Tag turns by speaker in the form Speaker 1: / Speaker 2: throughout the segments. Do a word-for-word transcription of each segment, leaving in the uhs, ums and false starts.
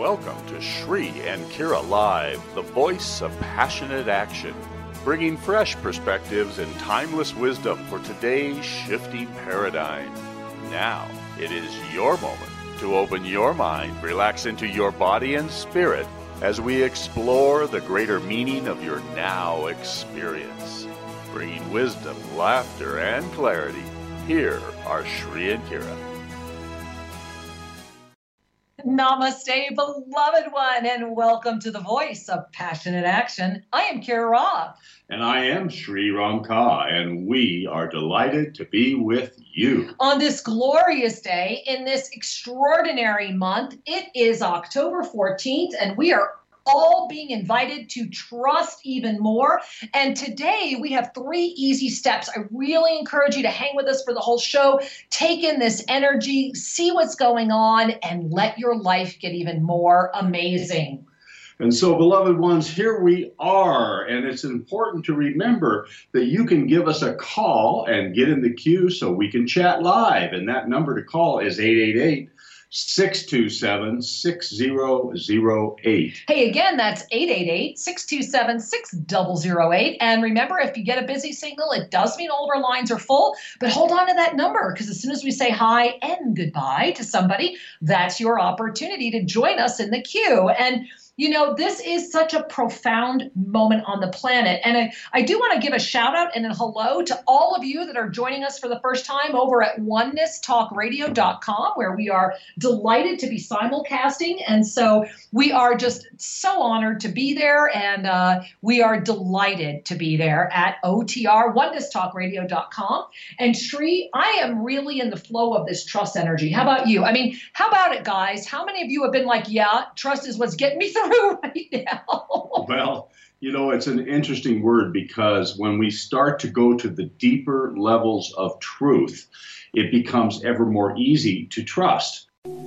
Speaker 1: Welcome to Shri and Kira Live, the voice of passionate action, bringing fresh perspectives and timeless wisdom for today's shifting paradigm. Now, it is your moment to open your mind, relax into your body and spirit as we explore the greater meaning of your now experience. Bringing wisdom, laughter, and clarity, here are Shri and Kira.
Speaker 2: Namaste, beloved one, and welcome to the voice of passionate action. I am Kira Ra.
Speaker 3: And I am Sri Ram Ka, and we are delighted to be with you.
Speaker 2: On this glorious day, in this extraordinary month, it is October fourteenth, and we are all being invited to trust even more. And today we have three easy steps. I really encourage you to hang with us for the whole show. Take in this energy, see what's going on, and let your life get even more amazing.
Speaker 3: And so, beloved ones, here we are. And it's important to remember that you can give us a call and get in the queue so we can chat live. And that number to call is eight eight eight, six two seven, six zero zero eight.
Speaker 2: Hey, again, that's eight eight eight, six two seven, six zero zero eight. And remember, if you get a busy signal, it does mean all of our lines are full, but hold on to that number, because as soon as we say hi and goodbye to somebody, that's your opportunity to join us in the queue. And you know, this is such a profound moment on the planet. And I, I do want to give a shout out and a hello to all of you that are joining us for the first time over at oneness talk radio dot com, where we are delighted to be simulcasting. And so we are just so honored to be there. And uh, we are delighted to be there at O T R, oneness talk radio dot com. And Shri, I am really in the flow of this trust energy. How about you? I mean, how about it, guys? How many of you have been like, yeah, trust is what's getting me through right now?
Speaker 3: Well, you know, it's an interesting word, because when we start to go to the deeper levels of truth, it becomes ever more easy to trust.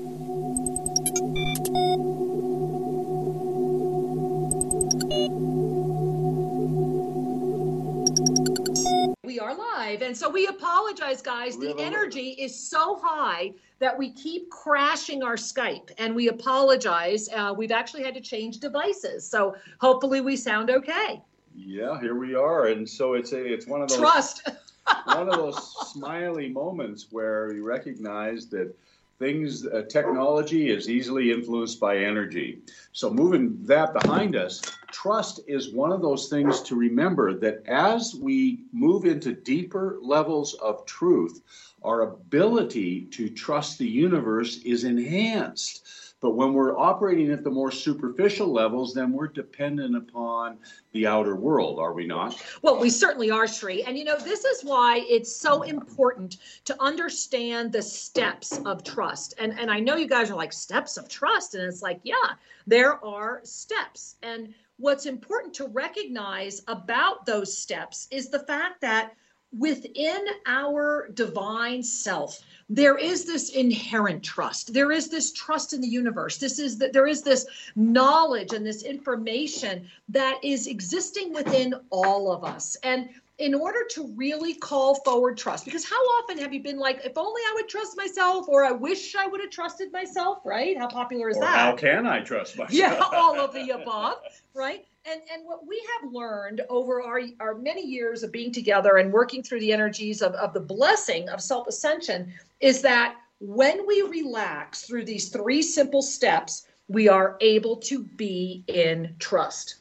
Speaker 2: We are live, and so we apologize, guys. The energy is so high that we keep crashing our Skype, and we apologize. Uh, we've actually had to change devices, so hopefully we sound okay.
Speaker 3: Yeah, here we are, and so it's a, it's one of those
Speaker 2: trust,
Speaker 3: one of those smiley moments where you recognize that things, uh, technology is easily influenced by energy. So moving that behind us, trust is one of those things to remember, that as we move into deeper levels of truth, our ability to trust the universe is enhanced. But when we're operating at the more superficial levels, then we're dependent upon the outer world, are we not?
Speaker 2: Well, we certainly are, Shri. And you know, this is why it's so important to understand the steps of trust. And, and I know you guys are like, steps of trust? And it's like, yeah, there are steps. And what's important to recognize about those steps is the fact that within our divine self, there is this inherent trust. There is this trust in the universe. This is that there is this knowledge and this information that is existing within all of us. And in order to really call forward trust, because how often have you been like, if only I would trust myself, or I wish I would have trusted myself, right? How popular is
Speaker 3: or
Speaker 2: that?
Speaker 3: How can I trust myself?
Speaker 2: Yeah, all of the above, right? And and what we have learned over our, our many years of being together and working through the energies of, of the blessing of self-ascension is that when we relax through these three simple steps, we are able to be in trust.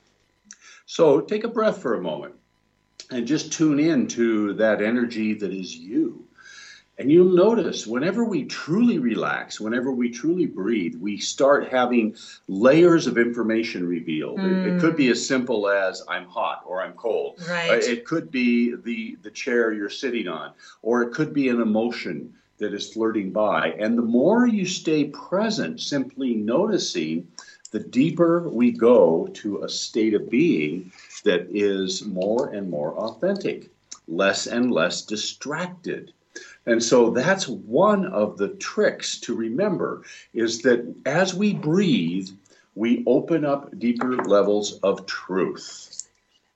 Speaker 3: So take a breath for a moment and just tune in to that energy that is you. And you'll notice whenever we truly relax, whenever we truly breathe, we start having layers of information revealed. Mm. It, it could be as simple as I'm hot or I'm cold.
Speaker 2: Right.
Speaker 3: Uh, it could be the, the chair you're sitting on, or it could be an emotion that is flirting by. And the more you stay present, simply noticing, the deeper we go to a state of being that is more and more authentic, less and less distracted. And so that's one of the tricks to remember, is that as we breathe, we open up deeper levels of truth.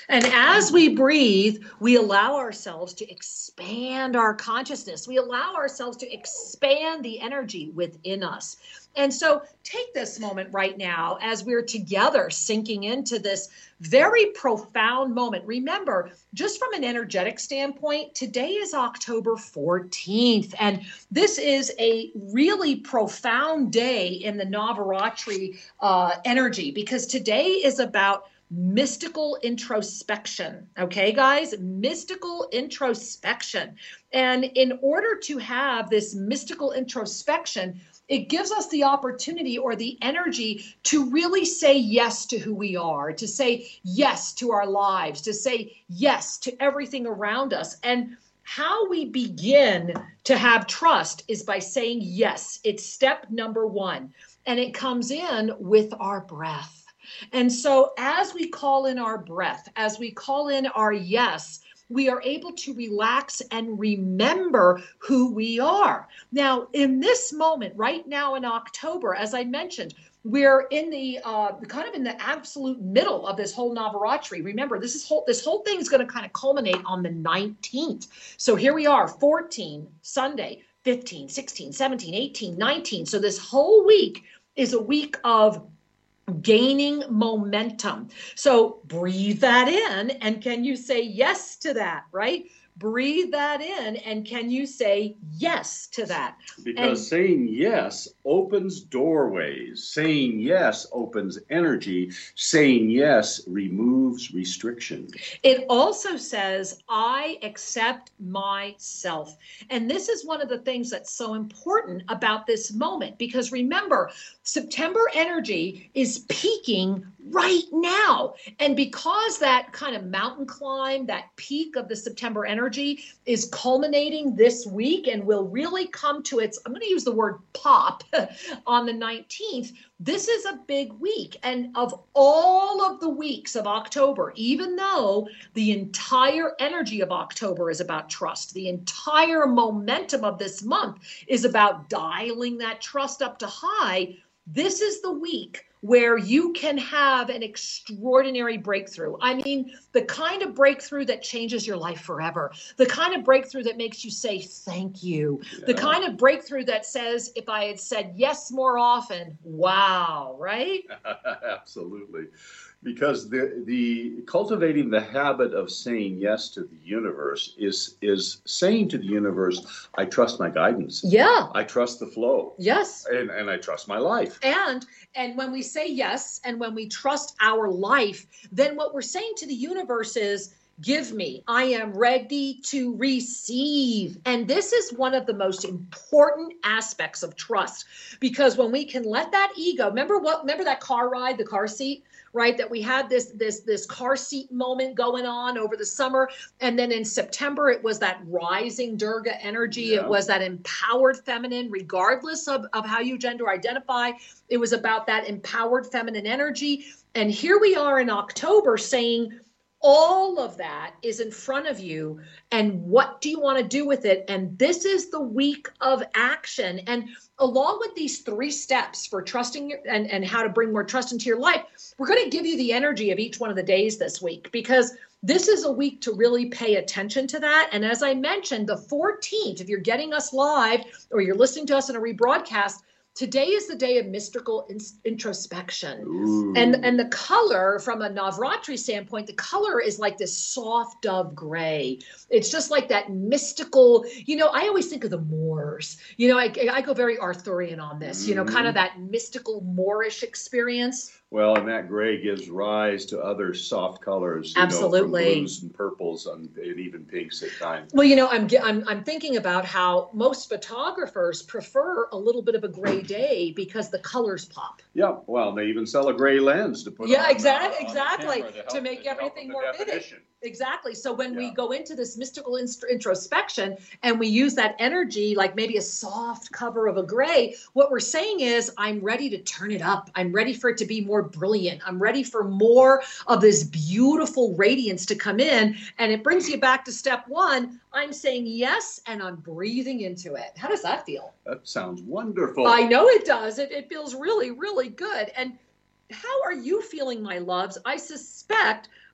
Speaker 2: And as we breathe, we allow ourselves to expand our consciousness. We allow ourselves to expand the energy within us. And so take this moment right now as we're together sinking into this very profound moment. Remember, just from an energetic standpoint, today is October fourteenth, and this is a really profound day in the Navaratri uh, energy, because today is about mystical introspection. Okay, guys, mystical introspection. And in order to have this mystical introspection, it gives us the opportunity or the energy to really say yes to who we are, to say yes to our lives, to say yes to everything around us. And how we begin to have trust is by saying yes. It's step number one. And it comes in with our breath. And so as we call in our breath, as we call in our yes, we are able to relax and remember who we are. Now, in this moment, right now in October, as I mentioned, we're in the uh, kind of in the absolute middle of this whole Navaratri. Remember, this is whole this whole thing is going to kind of culminate on the nineteenth. So here we are, fourteen, Sunday, fifteen, sixteen, seventeen, eighteen, nineteen. So this whole week is a week of gaining momentum. So breathe that in, and can you say yes to that, right? Breathe that in, and can you say yes to that?
Speaker 3: Because and, saying yes opens doorways. Saying yes opens energy. Saying yes removes restriction.
Speaker 2: It also says, I accept myself. And this is one of the things that's so important about this moment, because remember, September energy is peaking right now. And because that kind of mountain climb, that peak of the September energy is culminating this week and will really come to its, I'm going to use the word pop on the nineteenth. This is a big week. And of all of the weeks of October, even though the entire energy of October is about trust, the entire momentum of this month is about dialing that trust up to high, this is the week where you can have an extraordinary breakthrough. I mean, the kind of breakthrough that changes your life forever, the kind of breakthrough that makes you say thank you, yeah. The kind of breakthrough that says, if I had said yes more often, wow, right?
Speaker 3: Absolutely. Because the the cultivating the habit of saying yes to the universe is is saying to the universe, I trust my guidance.
Speaker 2: Yeah.
Speaker 3: I trust the flow.
Speaker 2: Yes.
Speaker 3: And and I trust my life.
Speaker 2: And and when we say yes, and when we trust our life, then what we're saying to the universe is, give me, I am ready to receive. And this is one of the most important aspects of trust, because when we can let that ego, remember what, remember that car ride, the car seat, right? That we had this, this, this car seat moment going on over the summer. And then in September, it was that rising Durga energy. Yeah. It was that empowered feminine, regardless of, of how you gender identify. It was about that empowered feminine energy. And here we are in October saying, all of that is in front of you, and what do you want to do with it? And this is the week of action. And along with these three steps for trusting your, and, and how to bring more trust into your life, we're going to give you the energy of each one of the days this week, because this is a week to really pay attention to that. And as I mentioned, the fourteenth, if you're getting us live or you're listening to us in a rebroadcast, today is the day of mystical in- introspection. Ooh. And and the color, from a Navaratri standpoint, the color is like this soft dove gray. It's just like that mystical, you know, I always think of the Moors. You know, I, I go very Arthurian on this, mm-hmm. you know, kind of that mystical Moorish experience.
Speaker 3: Well, and that gray gives rise to other soft colors, you
Speaker 2: absolutely,
Speaker 3: know, from blues and purples and, and even pinks at times.
Speaker 2: Well, you know, I'm I'm I'm thinking about how most photographers prefer a little bit of a gray day because the colors pop.
Speaker 3: Yeah, well, they even sell a gray lens to put.
Speaker 2: Yeah,
Speaker 3: on,
Speaker 2: exactly,
Speaker 3: uh,
Speaker 2: exactly,
Speaker 3: to,
Speaker 2: to make
Speaker 3: to
Speaker 2: everything more vivid. Exactly. So when yeah. we go into this mystical inst- introspection and we use that energy, like maybe a soft cover of a gray, what we're saying is, I'm ready to turn it up. I'm ready for it to be more brilliant. I'm ready for more of this beautiful radiance to come in. And it brings you back to step one. I'm saying yes, and I'm breathing into it. How does that feel?
Speaker 3: That sounds wonderful.
Speaker 2: I know it does. It, it feels really, really good. And how are you feeling, my loves? I suspect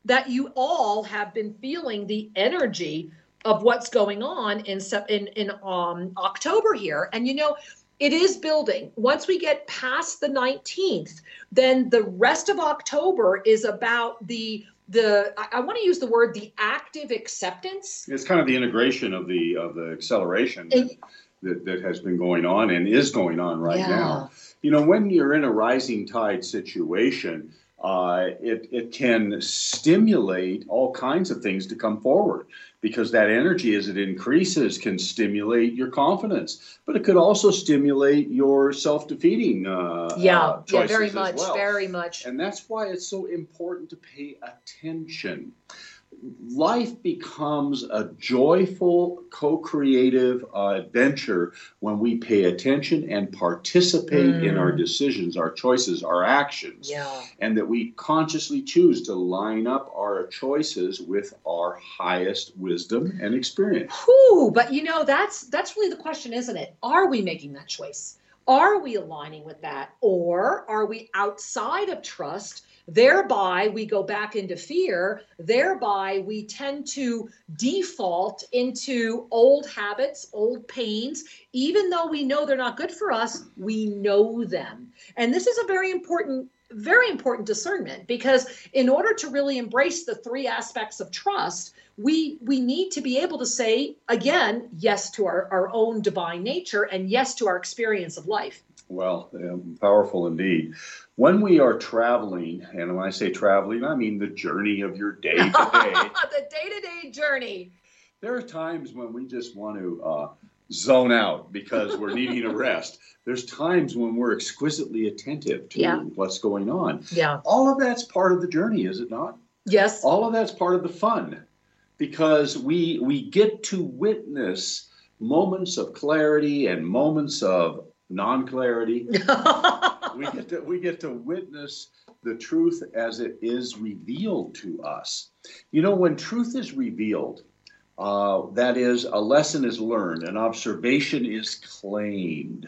Speaker 2: that you all have been feeling the energy of what's going on in in in um, October here. And you know, it is building. Once we get past the nineteenth, then the rest of October is about the the I, I want to use the word the active acceptance.
Speaker 3: It's kind of the integration of the of the acceleration that, that, that has been going on and is going on right
Speaker 2: Yeah.
Speaker 3: now. You know, when you're in a rising tide situation, uh, it it can stimulate all kinds of things to come forward, because that energy, as it increases, can stimulate your confidence, but it could also stimulate your self-defeating uh,
Speaker 2: Yeah,
Speaker 3: uh,
Speaker 2: yeah,
Speaker 3: choices
Speaker 2: very
Speaker 3: as
Speaker 2: much,
Speaker 3: well.
Speaker 2: very much.
Speaker 3: And that's why it's so important to pay attention. Life becomes a joyful, co-creative uh, adventure when we pay attention and participate
Speaker 2: Mm.
Speaker 3: in our decisions, our choices, our actions,
Speaker 2: Yeah.
Speaker 3: and that we consciously choose to line up our choices with our highest wisdom and experience.
Speaker 2: Whew, but you know, that's that's really the question, isn't it? Are we making that choice? Are we aligning with that? Or are we outside of trust? Thereby, we go back into fear. Thereby, we tend to default into old habits, old pains. Even though we know they're not good for us, we know them. And this is a very important, very important discernment, because in order to really embrace the three aspects of trust, we we need to be able to say, again, yes to our, our own divine nature and yes to our experience of life.
Speaker 3: Well, um, powerful indeed. When we are traveling, and when I say traveling, I mean the journey of your day to day.
Speaker 2: The day-to-day journey.
Speaker 3: There are times when we just want to uh, zone out because we're needing a rest. There's times when we're exquisitely attentive to
Speaker 2: Yeah.
Speaker 3: what's going on.
Speaker 2: Yeah.
Speaker 3: All of that's part of the journey, is it not?
Speaker 2: Yes.
Speaker 3: All of that's part of the fun, because we we get to witness moments of clarity and moments of non-clarity. we get to we get to witness the truth as it is revealed to us. You know, when truth is revealed, uh, that is, a lesson is learned, an observation is claimed,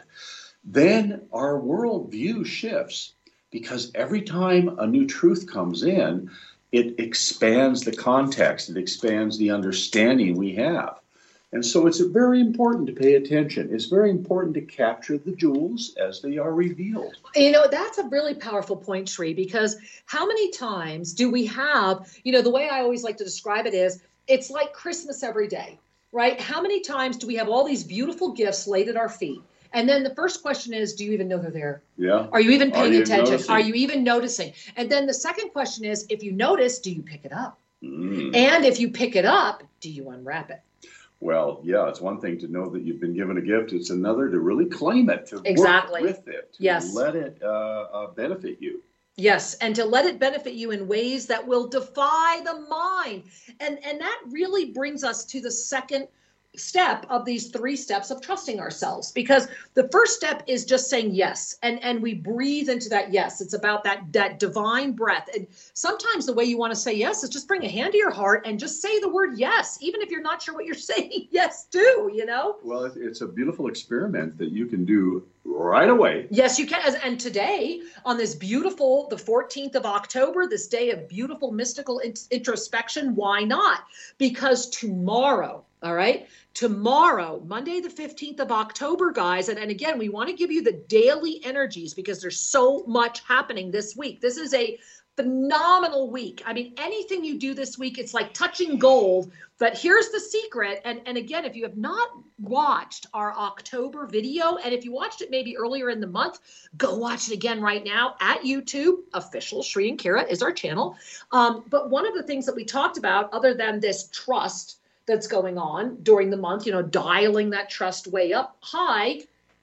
Speaker 3: then our worldview shifts, because every time a new truth comes in, it expands the context, it expands the understanding we have. And so it's very important to pay attention. It's very important to capture the jewels as they are revealed.
Speaker 2: You know, that's a really powerful point, Sri, because how many times do we have, you know, the way I always like to describe it is, it's like Christmas every day, right? How many times do we have all these beautiful gifts laid at our feet? And then the first question is, do you even know they're there?
Speaker 3: Yeah.
Speaker 2: Are you even
Speaker 3: Are
Speaker 2: paying
Speaker 3: you
Speaker 2: attention?
Speaker 3: noticing?
Speaker 2: Are you even noticing? And then the second question is, if you notice, do you pick it up?
Speaker 3: Mm.
Speaker 2: And if you pick it up, do you unwrap it?
Speaker 3: Well, yeah, it's one thing to know that you've been given a gift. It's another to really claim it, to
Speaker 2: Exactly.
Speaker 3: work with it, to
Speaker 2: Yes.
Speaker 3: let it uh, uh, benefit you.
Speaker 2: Yes, and to let it benefit you in ways that will defy the mind. And and that really brings us to the second step of these three steps of trusting ourselves, because the first step is just saying yes, and and we breathe into that yes. It's about that that divine breath. And sometimes the way you want to say yes is just bring a hand to your heart and just say the word yes, even if you're not sure what you're saying yes to, you know.
Speaker 3: Well, it- it's a beautiful experiment that you can do right away.
Speaker 2: Yes, you can. As- And today, on this beautiful, the fourteenth of October, this day of beautiful mystical in- introspection, why not? Because tomorrow, all right, tomorrow, Monday, the fifteenth of October, guys, and, and again, we want to give you the daily energies because there's so much happening this week. This is a phenomenal week. I mean, anything you do this week, it's like touching gold. But here's the secret. And, and again, if you have not watched our October video, and if you watched it maybe earlier in the month, go watch it again right now at YouTube. Official Sri and Kira is our channel. Um, but one of the things that we talked about, other than this trust that's going on during the month, you know, dialing that trust way up high.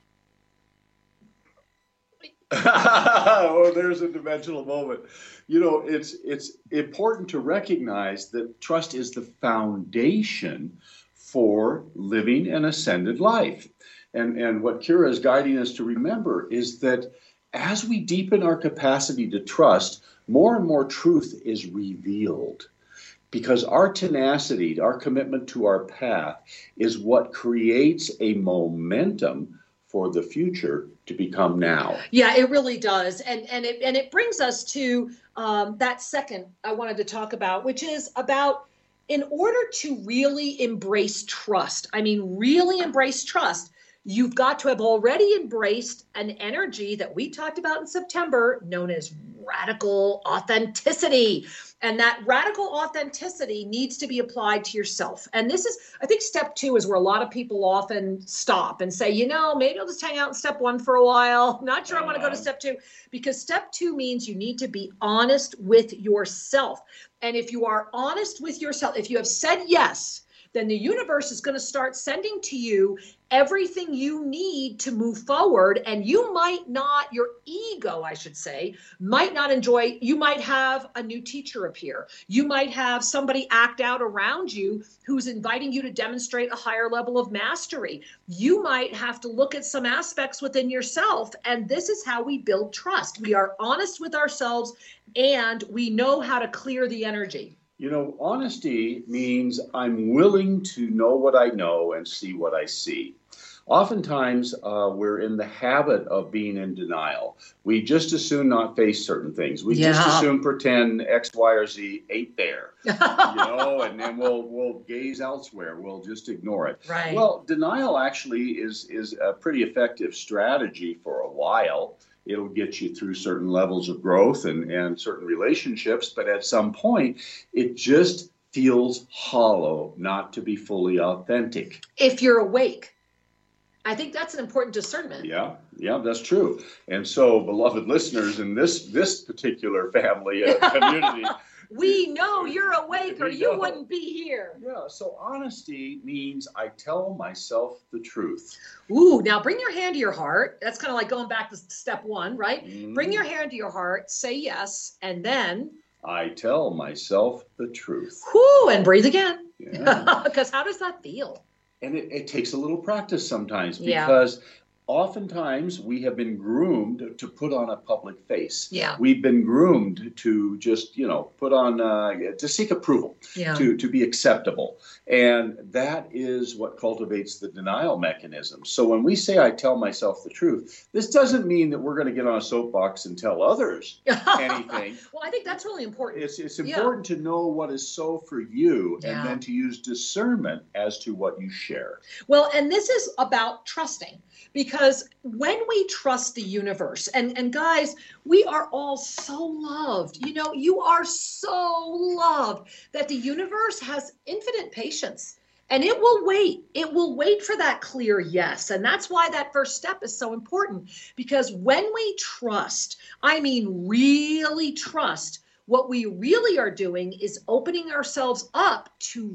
Speaker 3: Oh, there's a dimensional moment. You know, it's it's important to recognize that trust is the foundation for living an ascended life. And, and what Kira is guiding us to remember is that as we deepen our capacity to trust, more and more truth is revealed. Because our tenacity, our commitment to our path is what creates a momentum for the future to become now.
Speaker 2: Yeah, it really does. And and it and it brings us to um, that second I wanted to talk about, which is about in order to really embrace trust. I mean, really embrace trust. You've got to have already embraced an energy that we talked about in September known as radical authenticity. And that radical authenticity needs to be applied to yourself. And this is, I think step two is where a lot of people often stop and say, you know, maybe I'll just hang out in step one for a while. Not sure I want to go to step two, because step two means you need to be honest with yourself. And if you are honest with yourself, if you have said yes, then the universe is going to start sending to you everything you need to move forward. And you might not, your ego, I should say, might not enjoy, you might have a new teacher appear. You might have somebody act out around you who's inviting you to demonstrate a higher level of mastery. You might have to look at some aspects within yourself. And this is how we build trust. We are honest with ourselves and we know how to clear the energy.
Speaker 3: You know, honesty means I'm willing to know what I know and see what I see. Oftentimes, uh, we're in the habit of being in denial. We just as soon not face certain things. We
Speaker 2: Yeah.
Speaker 3: just as soon pretend X, Y, or Z ain't there, you know, and then we'll we'll gaze elsewhere. We'll just ignore it.
Speaker 2: Right.
Speaker 3: Well, denial actually is is a pretty effective strategy for a while. It'll get you through certain levels of growth and, and certain relationships, but at some point, it just feels hollow not to be fully authentic.
Speaker 2: If you're awake. I think that's an important discernment.
Speaker 3: Yeah, yeah, that's true. And so, beloved listeners, in this this particular family uh, community,
Speaker 2: We know you're awake or
Speaker 3: We
Speaker 2: you
Speaker 3: know.
Speaker 2: wouldn't be here.
Speaker 3: yeah, so honesty means I tell myself the truth.
Speaker 2: Ooh, now bring your hand to your heart. That's kind of like going back to step one, right?
Speaker 3: Mhm.
Speaker 2: Bring your hand to your heart, say yes, and then,
Speaker 3: I tell myself the truth.
Speaker 2: whoo, and breathe again.
Speaker 3: Yeah.
Speaker 2: Because how does that feel?
Speaker 3: And it, it takes a little practice sometimes
Speaker 2: Yeah.
Speaker 3: because oftentimes we have been groomed to put on a public face.
Speaker 2: Yeah.
Speaker 3: We've been groomed to just, you know, put on, uh, to seek approval,
Speaker 2: Yeah.
Speaker 3: to, to be acceptable. And that is what cultivates the denial mechanism. So when we say I tell myself the truth, this doesn't mean that we're going to get on a soapbox and tell others anything.
Speaker 2: Well, I think that's really important.
Speaker 3: It's, it's
Speaker 2: Yeah.
Speaker 3: important to know what is so for you
Speaker 2: Yeah.
Speaker 3: and then to use discernment as to what you share.
Speaker 2: Well, and this is about trusting, because when we trust the universe, and, and guys, we are all so loved. You know, you are so loved that the universe has infinite patience. And it will wait. It will wait for that clear yes. And that's why that first step is so important. Because when we trust, I mean really trust, what we really are doing is opening ourselves up to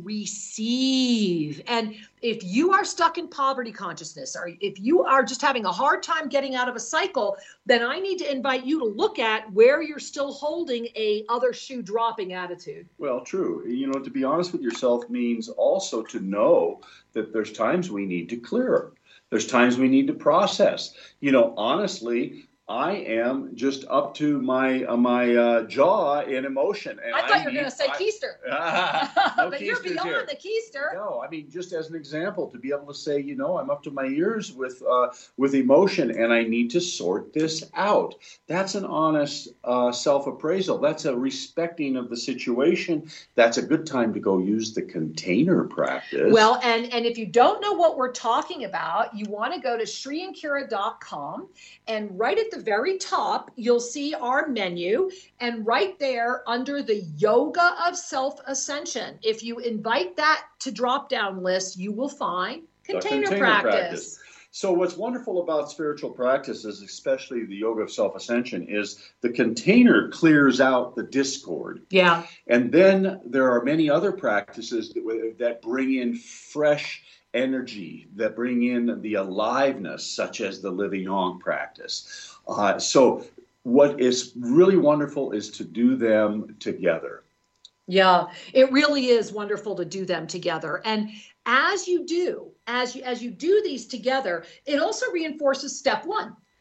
Speaker 2: receive. And if you are stuck in poverty consciousness, or if you are just having a hard time getting out of a cycle, then I need to invite you to look at where you're still holding a other shoe dropping attitude.
Speaker 3: Well, true. You know, to be honest with yourself means also to know that there's times we need to clear. There's times we need to process. You know, honestly, I am just up to my uh, my uh, jaw in emotion. And
Speaker 2: I thought you were
Speaker 3: need-
Speaker 2: going to say
Speaker 3: I-
Speaker 2: keister.
Speaker 3: Ah, no
Speaker 2: But you're
Speaker 3: keisters
Speaker 2: beyond
Speaker 3: here.
Speaker 2: the keister.
Speaker 3: No, I mean, just as an example, to be able to say, you know, I'm up to my ears with uh, with emotion, and I need to sort this out. That's an honest uh, self-appraisal. That's a respecting of the situation. That's a good time to go use the container practice.
Speaker 2: Well, and, and if you don't know what we're talking about, you want to go to Sri and Kira dot com, and right at the very top, you'll see our menu, and right there under the Yoga of Self-Ascension, if you invite that to drop-down list, you will find
Speaker 3: The
Speaker 2: container, practice.
Speaker 3: So what's wonderful about spiritual practices, especially the yoga of self-ascension, is the container clears out the discord.
Speaker 2: Yeah.
Speaker 3: And then there are many other practices that, that bring in fresh energy, that bring in the aliveness, such as the living on practice. Uh, so what is really wonderful is to do them together.
Speaker 2: Yeah, it really is wonderful to do them together. And as you do, as you as you do these together, it also reinforces step one.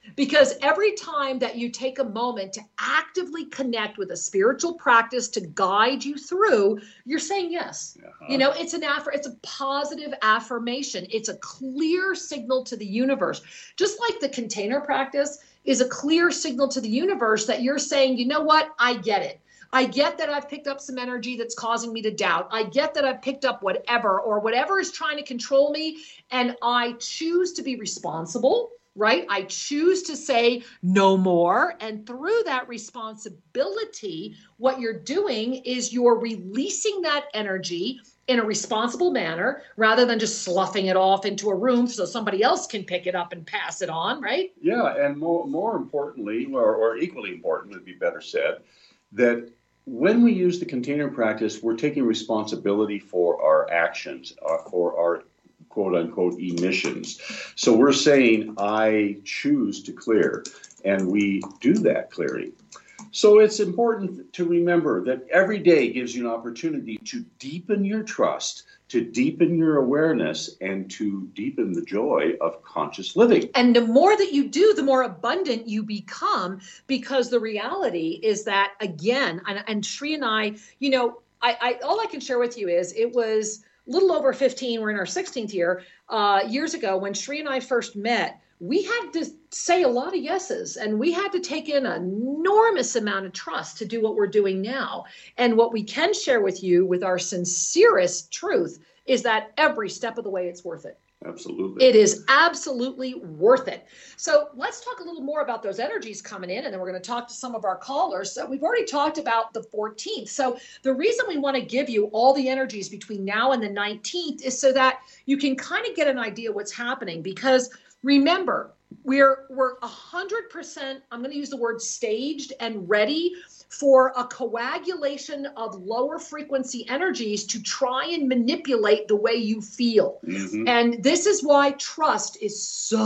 Speaker 2: Because every time that you take a moment to actively connect with a spiritual practice to guide you through, you're saying yes. Uh-huh. You know, it's an aff- it's a positive affirmation. It's a clear signal to the universe. Just like the container practice is a clear signal to the universe that you're saying, you know what, I get it. I get that I've picked up some energy that's causing me to doubt. I get that I've picked up whatever or whatever is trying to control me, and I choose to be responsible. Right? I choose to say no more. And through that responsibility, what you're doing is you're releasing that energy in a responsible manner rather than just sloughing it off into a room so somebody else can pick it up and pass it on, right?
Speaker 3: Yeah, and more, more importantly, or, or equally important would be better said, that when we use the container practice, we're taking responsibility for our actions, uh, for our quote unquote emissions. So we're saying, I choose to clear, and we do that clearing. So it's important to remember that every day gives you an opportunity to deepen your trust, to deepen your awareness, and to deepen the joy of conscious living.
Speaker 2: And the more that you do, the more abundant you become, because the reality is that, again, and, and Sri and I, you know, I, I all I can share with you is it was little over fifteen, we're in our sixteenth year, uh, years ago when Sri and I first met, we had to say a lot of yeses, and we had to take in an enormous amount of trust to do what we're doing now. And what we can share with you with our sincerest truth is that every step of the way it's worth it.
Speaker 3: Absolutely.
Speaker 2: It is absolutely worth it. So let's talk a little more about those energies coming in, and then we're going to talk to some of our callers. So we've already talked about the fourteenth. So the reason we want to give you all the energies between now and the nineteenth is so that you can kind of get an idea what's happening. Because remember, we're we're one hundred percent, I'm going to use the word staged and ready for a coagulation of lower frequency energies to try and manipulate the way you feel. Mm-hmm. And this is why trust is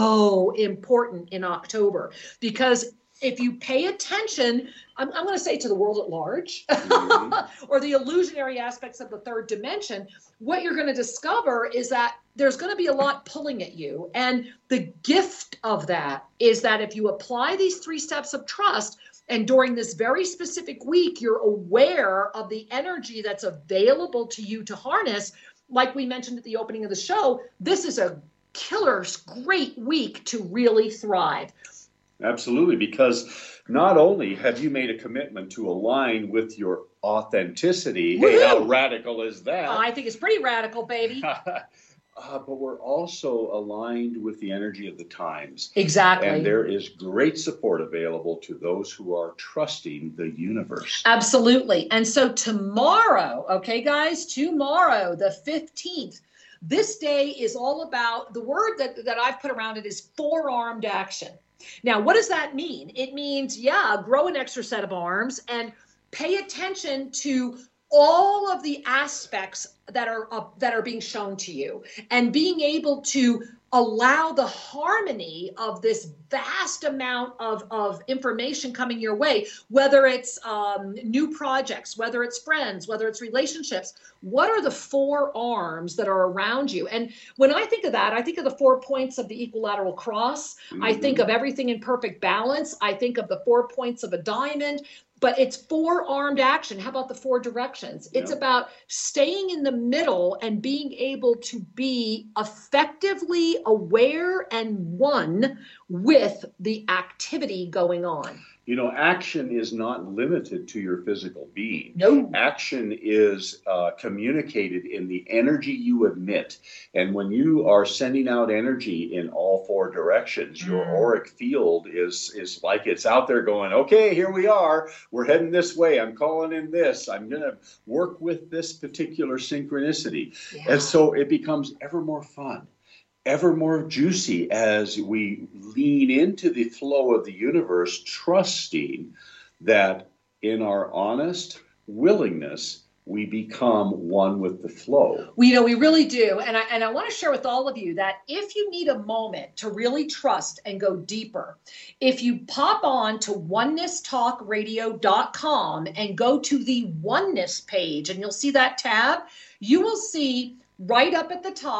Speaker 2: so important in October, because if you pay attention, I'm, I'm going to say to the world at large, mm-hmm. or the illusionary aspects of the third dimension, what you're going to discover is that there's going to be a lot pulling at you. And the gift of that is that if you apply these three steps of trust, and during this very specific week, you're aware of the energy that's available to you to harness. Like we mentioned at the opening of the show, this is a killer, great week to really thrive.
Speaker 3: Absolutely, because not only have you made a commitment to align with your authenticity, Woo-hoo! Hey, how radical is that?
Speaker 2: I think it's pretty radical, baby.
Speaker 3: Uh, but we're also aligned with the energy of the times.
Speaker 2: Exactly.
Speaker 3: And there is great support available to those who are trusting the universe.
Speaker 2: Absolutely. And so tomorrow, okay, guys, tomorrow, the fifteenth, this day is all about, the word that, that I've put around it is four-armed action. Now, what does that mean? It means, yeah, grow an extra set of arms and pay attention to all of the aspects that are uh, that are being shown to you, and being able to allow the harmony of this vast amount of, of information coming your way, whether it's um, new projects, whether it's friends, whether it's relationships. What are the four arms that are around you? And when I think of that, I think of the four points of the equilateral cross. Mm-hmm. I think of everything in perfect balance. I think of the four points of a diamond. But it's four-armed action. How about the four directions? It's yep. about staying in the middle and being able to be effectively aware and one with the activity going on.
Speaker 3: You know, action is not limited to your physical being.
Speaker 2: No.
Speaker 3: Action is uh, communicated in the energy you emit. And when you are sending out energy in all four directions, your mm. auric field is, is like it's out there going, okay, here we are. We're heading this way. I'm calling in this. I'm going to work with this particular synchronicity. Yeah. And so it becomes ever more fun, ever more juicy as we lean into the flow of the universe, trusting that in our honest willingness, we become one with the flow.
Speaker 2: We, you know, we really do. And I, and I want to share with all of you that if you need a moment to really trust and go deeper, if you pop on to oneness talk radio dot com and go to the Oneness page, and you'll see that tab, you will see right up at the top,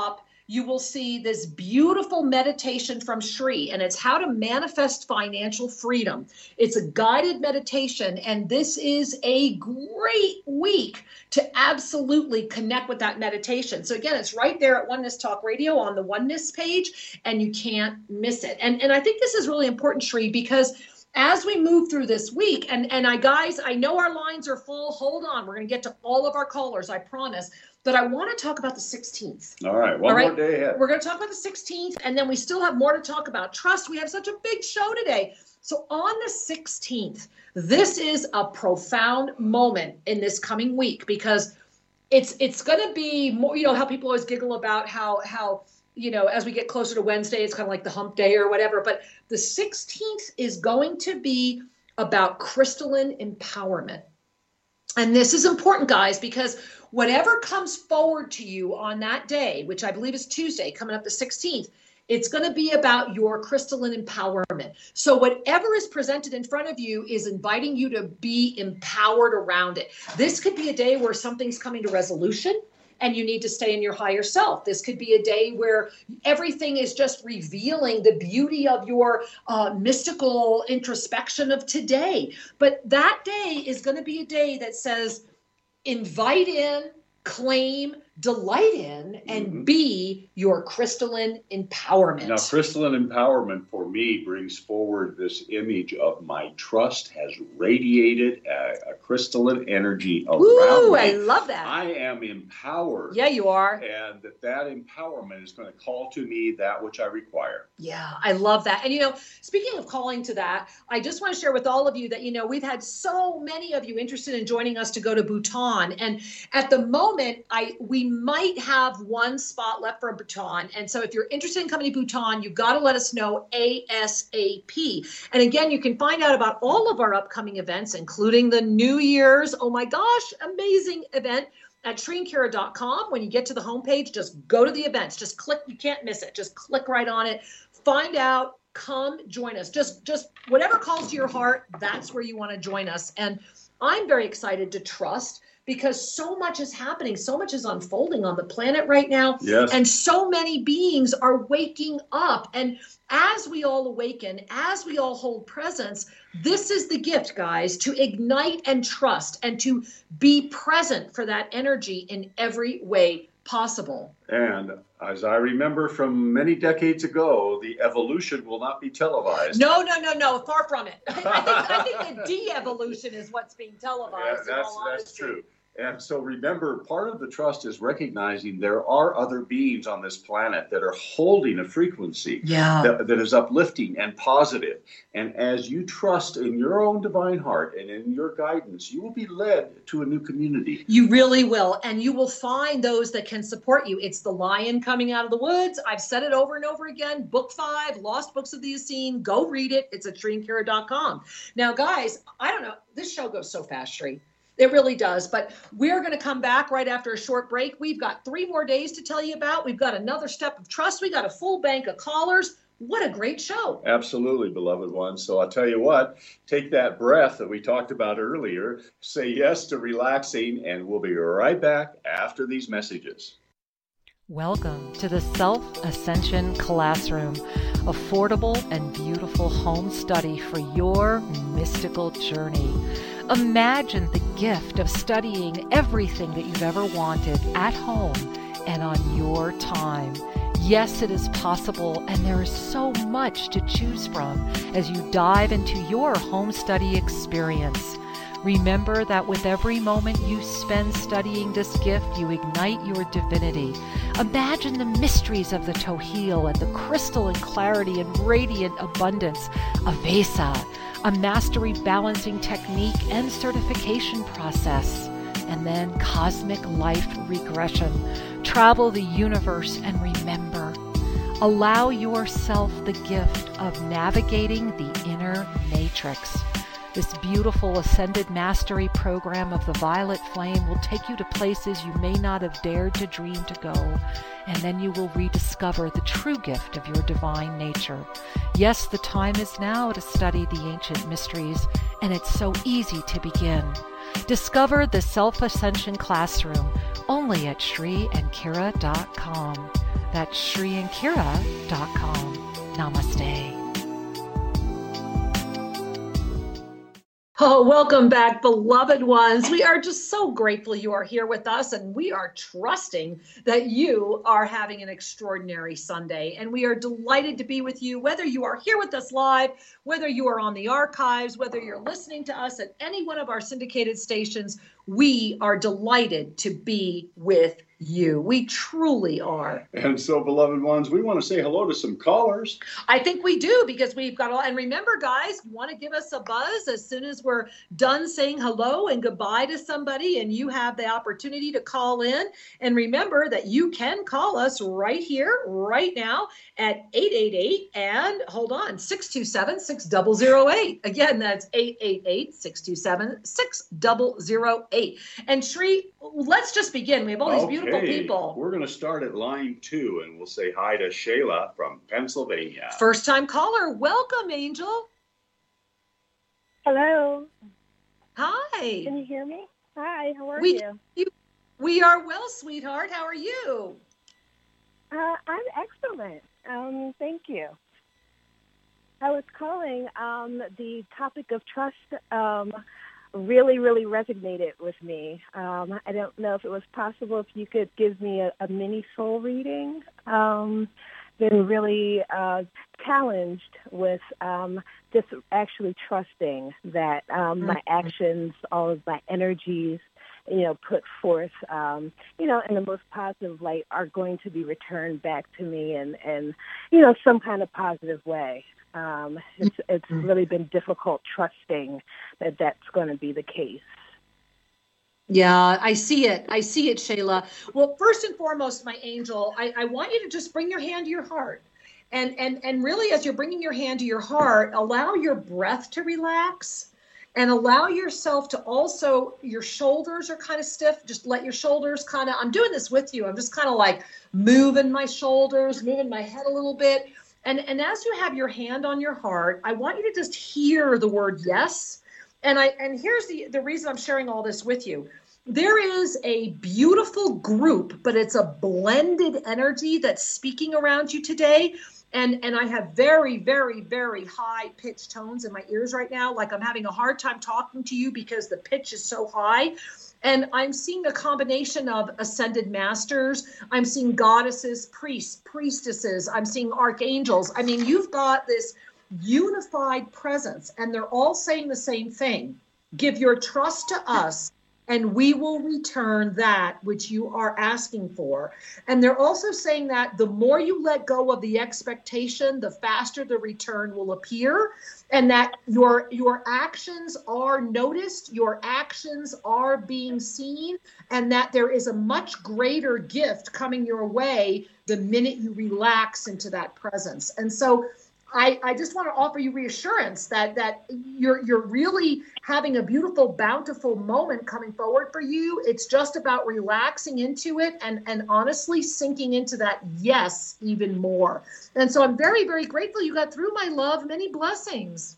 Speaker 2: you will see this beautiful meditation from Shri, and it's how to manifest financial freedom. It's a guided meditation, and this is a great week to absolutely connect with that meditation. So again, it's right there at Oneness Talk Radio on the Oneness page, and you can't miss it. And, and I think this is really important, Shri, because as we move through this week, and, and I guys, I know our lines are full. Hold on. We're going to get to all of our callers, I promise. But I want to talk about the sixteenth.
Speaker 3: All right, one
Speaker 2: All right?
Speaker 3: more day ahead.
Speaker 2: We're going to talk about the sixteenth, and then we still have more to talk about. Trust, we have such a big show today. So on the sixteenth, this is a profound moment in this coming week, because it's it's going to be more, you know, how people always giggle about how, how you know, as we get closer to Wednesday, it's kind of like the hump day or whatever. But the sixteenth is going to be about crystalline empowerment. And this is important, guys, because whatever comes forward to you on that day, which I believe is Tuesday, coming up the sixteenth, it's going to be about your crystalline empowerment. So whatever is presented in front of you is inviting you to be empowered around it. This could be a day where something's coming to resolution and you need to stay in your higher self. This could be a day where everything is just revealing the beauty of your uh, mystical introspection of today. But that day is going to be a day that says, invite in, claim, delight in, and mm-hmm. be your crystalline empowerment.
Speaker 3: Now, crystalline empowerment for me brings forward this image of my trust has radiated a, a crystalline energy around
Speaker 2: Ooh,
Speaker 3: me.
Speaker 2: I love that.
Speaker 3: I am empowered.
Speaker 2: Yeah, you are.
Speaker 3: And that, that empowerment is going to call to me that which I require.
Speaker 2: Yeah, I love that. And, you know, speaking of calling to that, I just want to share with all of you that, you know, we've had so many of you interested in joining us to go to Bhutan. And at the moment, I we might have one spot left for Bhutan. And so if you're interested in coming to Bhutan, you've got to let us know ASAP. And again, you can find out about all of our upcoming events, including the New Year's, oh my gosh, amazing event at Shri and Kira dot com. When you get to the homepage, just go to the events. Just click, you can't miss it. Just click right on it. Find out, come join us. Just, just whatever calls to your heart, that's where you want to join us. And I'm very excited to trust, because so much is happening, so much is unfolding on the planet right now.
Speaker 3: Yes.
Speaker 2: And so many beings are waking up. And as we all awaken, as we all hold presence, this is the gift, guys, to ignite and trust and to be present for that energy in every way possible.
Speaker 3: And as I remember from many decades ago, the evolution will not be televised.
Speaker 2: No, no, no, no, far from it. I think, I think the de-evolution is what's being televised.
Speaker 3: Yeah, that's, that's true. And so remember, part of the trust is recognizing there are other beings on this planet that are holding a frequency
Speaker 2: yeah.
Speaker 3: that, that is uplifting and positive. And as you trust in your own divine heart and in your guidance, you will be led to a new community.
Speaker 2: You really will. And you will find those that can support you. It's the lion coming out of the woods. I've said it over and over again. Book five, Lost Books of the Unseen. Go read it. It's at Shri and Kira dot com. Now, guys, I don't know. This show goes so fast, Shri. It really does. But we're going to come back right after a short break. We've got three more days to tell you about. We've got another step of trust. We got a full bank of callers. What a great show.
Speaker 3: Absolutely, beloved ones. So I'll tell you what, take that breath that we talked about earlier, say yes to relaxing, and we'll be right back after these messages.
Speaker 4: Welcome to the Self-Ascension Classroom, affordable and beautiful home study for your mystical journey. Imagine the gift of studying everything that you've ever wanted at home and on your time. Yes, it is possible, and there is so much to choose from as you dive into your home study experience. Remember that with every moment you spend studying this gift, you ignite your divinity. Imagine the mysteries of the Tohil and the crystalline clarity and radiant abundance of Vesa, a mastery balancing technique and certification process, and then cosmic life regression. Travel the universe and remember, allow yourself the gift of navigating the inner matrix. This beautiful Ascended Mastery program of the Violet Flame will take you to places you may not have dared to dream to go, and then you will rediscover the true gift of your divine nature. Yes, the time is now to study the ancient mysteries, and it's so easy to begin. Discover the Self-Ascension Classroom only at Shri and Kira dot com. That's shri and kira dot com. Namaste.
Speaker 2: Oh, welcome back, beloved ones. We are just so grateful you are here with us, and we are trusting that you are having an extraordinary Sunday. And we are delighted to be with you, whether you are here with us live, whether you are on the archives, whether you're listening to us at any one of our syndicated stations. We are delighted to be with you. We truly are.
Speaker 3: And so, beloved ones, we want to say hello to some callers.
Speaker 2: I think we do, because we've got all, and remember, guys, want to give us a buzz as soon as we're done saying hello and goodbye to somebody, and you have the opportunity to call in. And remember that you can call us right here, right now at eight eight eight and hold on, six two seven, six zero zero eight. Again, that's eight eight eight, six two seven, six zero zero eight. And Shri, let's just begin. We have all these
Speaker 3: Okay.
Speaker 2: beautiful people.
Speaker 3: We're going to start at line two, and we'll say hi to Shayla from Pennsylvania.
Speaker 2: First time caller. Welcome, Angel.
Speaker 5: Hello.
Speaker 2: Hi.
Speaker 5: Can you hear me? Hi, how are
Speaker 2: We,
Speaker 5: you?
Speaker 2: you? We are well, sweetheart. How are you?
Speaker 5: Uh, I'm excellent. Um, thank you. I was calling. Um, the topic of trust um, really, really resonated with me. Um, I don't know if it was possible if you could give me a, a mini soul reading. Um, been really uh, challenged with um, just actually trusting that um, my actions, all of my energies, you know, put forth, um, you know, in the most positive light are going to be returned back to me in, in you know, some kind of positive way. Um, it's, it's really been difficult trusting that that's going to be the case.
Speaker 2: Yeah, I see it. I see it, Shayla. Well, first and foremost, my angel, I, I want you to just bring your hand to your heart. And, and, and really, as you're bringing your hand to your heart, allow your breath to relax. And allow yourself to also, your shoulders are kind of stiff. Just let your shoulders kind of, I'm doing this with you. I'm just kind of like moving my shoulders, moving my head a little bit. And, and as you have your hand on your heart, I want you to just hear the word yes. And I and here's the, the reason I'm sharing all this with you. There is a beautiful group, but it's a blended energy that's speaking around you today. And and I have very, very, very high pitched tones in my ears right now. Like I'm having a hard time talking to you because the pitch is so high. And I'm seeing a combination of ascended masters. I'm seeing goddesses, priests, priestesses. I'm seeing archangels. I mean, you've got this unified presence, and they're all saying the same thing. Give your trust to us, and we will return that which you are asking for. And they're also saying that the more you let go of the expectation, the faster the return will appear, and that your your actions are noticed, your actions are being seen, and that there is a much greater gift coming your way the minute you relax into that presence. And so I, I just want to offer you reassurance that that you're you're really having a beautiful, bountiful moment coming forward for you. It's just about relaxing into it and, and honestly sinking into that yes even more. And so I'm very, very grateful you got through, my love. Many blessings.